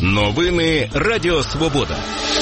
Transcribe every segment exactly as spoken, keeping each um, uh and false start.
Новини Радіо Свобода.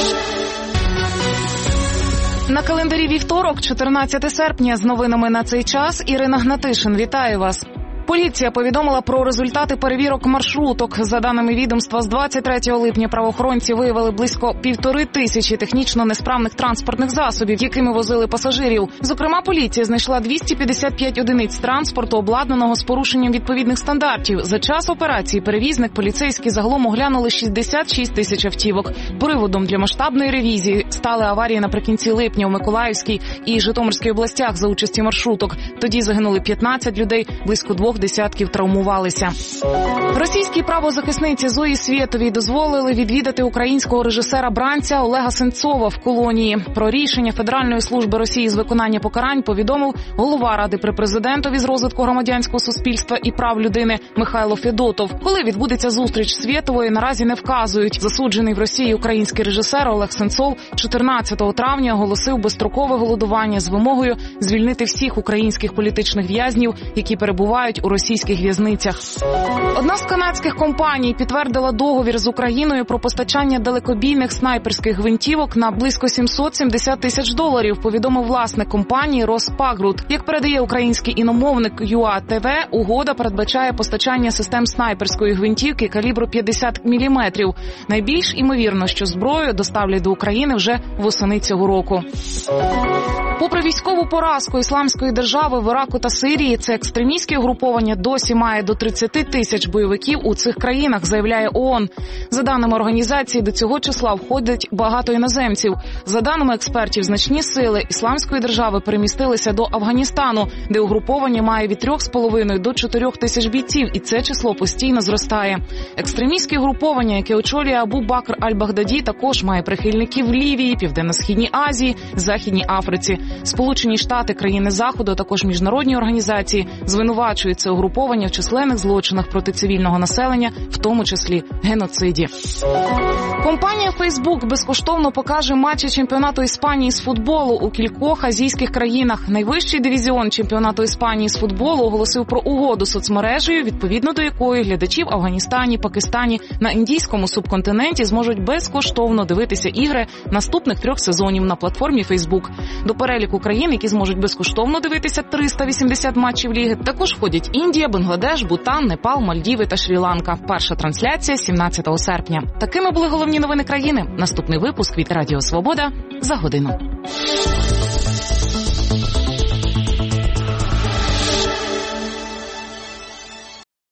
На календарі вівторок, чотирнадцяте серпня, з новинами на цей час Ірина Гнатишин. Вітаю вас. Поліція повідомила про результати перевірок маршруток. За даними відомства, з двадцять третього липня правоохоронці виявили близько півтори тисячі технічно несправних транспортних засобів, якими возили пасажирів. Зокрема, поліція знайшла двісті п'ятдесят п'ять одиниць транспорту, обладнаного з порушенням відповідних стандартів. За час операції перевізник поліцейські загалом оглянули шістдесят шість тисяч автівок. Приводом для масштабної ревізії стали аварії наприкінці липня у Миколаївській і Житомирській областях за участі маршруток. Тоді загинули п'ятнадцять людей, близько двох десятків травмувалися. Російській правозахисниці Зої Свєтовій дозволили відвідати українського режисера-бранця Олега Сенцова в колонії. Про рішення Федеральної служби Росії з виконання покарань повідомив голова Ради при президентові з розвитку громадянського суспільства і прав людини Михайло Федотов. Коли відбудеться зустріч Свєтової, наразі не вказують. Засуджений в Росії український режисер Олег Сенцов чотирнадцятого травня оголосив безстрокове голодування з вимогою звільнити всіх українських політичних в'язнів, які перебувають у російських в'язницях. Одна з канадських компаній підтвердила договір з Україною про постачання далекобійних снайперських гвинтівок на близько сімсот сімдесят тисяч доларів, повідомив власник компанії Роспагрут. Як передає український іномовник ю а те ве, угода передбачає постачання систем снайперської гвинтівки калібру п'ятдесят міліметрів. Найбільш імовірно, що зброю доставлять до України вже восени цього року. Попри військову поразку Ісламської держави в Іраку та Сирії, це екстремістське угруповання досі має до тридцяти тисяч бойовиків у цих країнах, заявляє о о ен. За даними організації, до цього числа входять багато іноземців. За даними експертів, значні сили Ісламської держави перемістилися до Афганістану, де угруповання має від трьох з половиною до чотирьох тисяч бійців, і це число постійно зростає. Екстремістське угруповання, яке очолює Абу Бакр аль-Багдаді, також має прихильників в Лівії, Південно-Східній Азії, Західній Африці. Сполучені Штати, країни Заходу, а також міжнародні організації звинувачують це угруповання в численних злочинах проти цивільного населення, в тому числі геноциді. Компанія Facebook безкоштовно покаже матчі чемпіонату Іспанії з футболу у кількох азійських країнах. Найвищий дивізіон чемпіонату Іспанії з футболу оголосив про угоду з соцмережею, відповідно до якої глядачі в Афганістані, Пакистані, на індійському субконтиненті зможуть безкоштовно дивитися ігри наступних трьох сезонів на платформі Facebook. До переліку країн, які зможуть безкоштовно дивитися триста вісімдесят матчів ліги, також входять Індія, Бангладеш, Бутан, Непал, Мальдіви та Шрі-Ланка. Перша трансляція сімнадцятого серпня. Такими були головні новини країни. Наступний випуск від Радіо Свобода за годину.